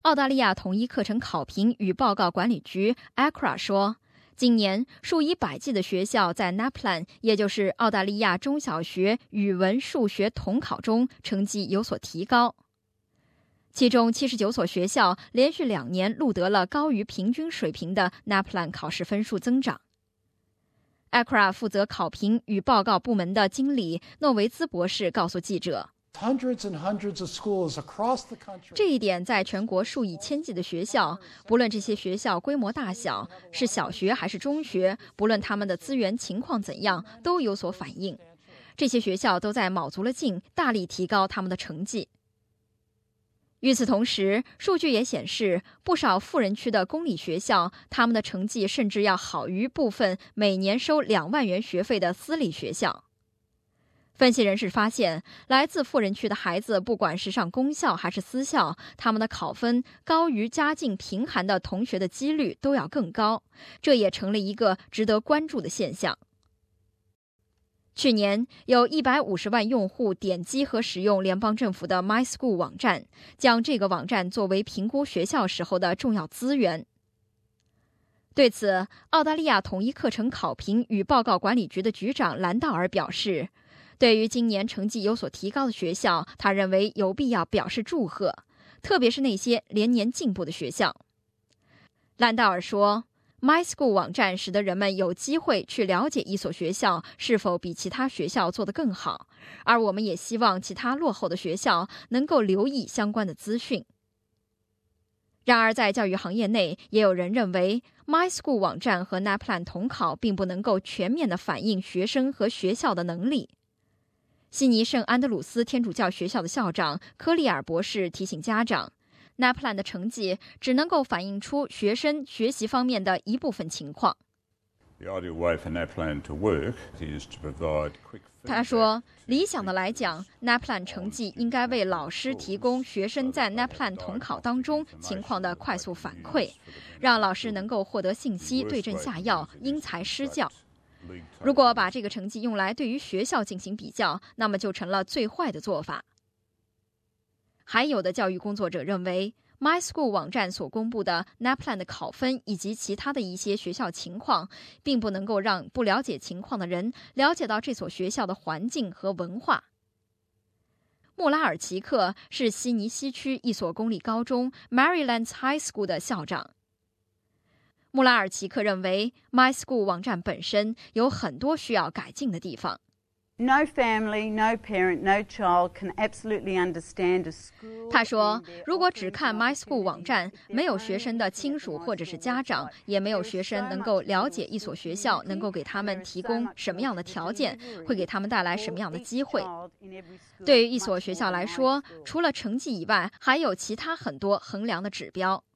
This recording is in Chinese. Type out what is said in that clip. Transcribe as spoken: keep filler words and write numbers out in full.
澳大利亚统一课程考评与报告管理局 A C R A 说，今年数以百计的学校在 NAPLAN， 也就是澳大利亚中小学语文数学统考中成绩有所提高，其中七十九所学校连续两年录得了高于平均水平的 NAPLAN 考试分数增长。A C R A 负责考评与报告部门的经理诺维兹博士告诉记者，这一点在全国数以千计的学校，不论这些学校规模大小，是小学还是中学，不论他们的资源情况怎样，都有所反映。这些学校都在卯足了劲，大力提高他们的成绩。与此同时，数据也显示，不少富人区的公立学校，他们的成绩甚至要好于部分每年收两万元学费的私立学校。分析人士发现，来自富人区的孩子，不管是上公校还是私校，他们的考分高于家境贫寒的同学的几率都要更高，这也成了一个值得关注的现象。去年，有一百五十万用户点击和使用联邦政府的 MySchool 网站，将这个网站作为评估学校时候的重要资源。对此，澳大利亚统一课程考评与报告管理局的局长兰道尔表示，对于今年成绩有所提高的学校，他认为有必要表示祝贺，特别是那些连年进步的学校。兰道尔说， MySchool 网站使得人们有机会去了解一所学校是否比其他学校做得更好，而我们也希望其他落后的学校能够留意相关的资讯。然而，在教育行业内，也有人认为 MySchool 网站和 NAPLAN 统考并不能够全面地反映学生和学校的能力。悉尼圣安德鲁斯天主教学校的校长科利尔博士提醒家长， NAPLAN 的成绩只能够反映出学生学习方面的一部分情况。他说，理想的来讲， NAPLAN 成绩应该为老师提供学生在 NAPLAN 统考当中情况的快速反馈，让老师能够获得信息，对症下药，因材施教。如果把这个成绩用来对于学校进行比较，那么就成了最坏的做法。还有的教育工作者认为， MySchool 网站所公布的 NAPLAN 的考分以及其他的一些学校情况，并不能够让不了解情况的人了解到这所学校的环境和文化。穆拉尔奇克是悉尼西区一所公立高中 Marylands High School 的校长。穆拉尔奇克认为 MySchool 网站本身有很多需要改进的地方。 No family, no parent, no child can absolutely understand a school. 他说，如果只看 MySchool 网站，没有学生的亲属或者是家长，也没有学生能够了解一所学校能够给他们提供什么样的条件，会给他们带来什么样的机会。对于一所学校来说，除了成绩以外，还有其他很多衡量的指标。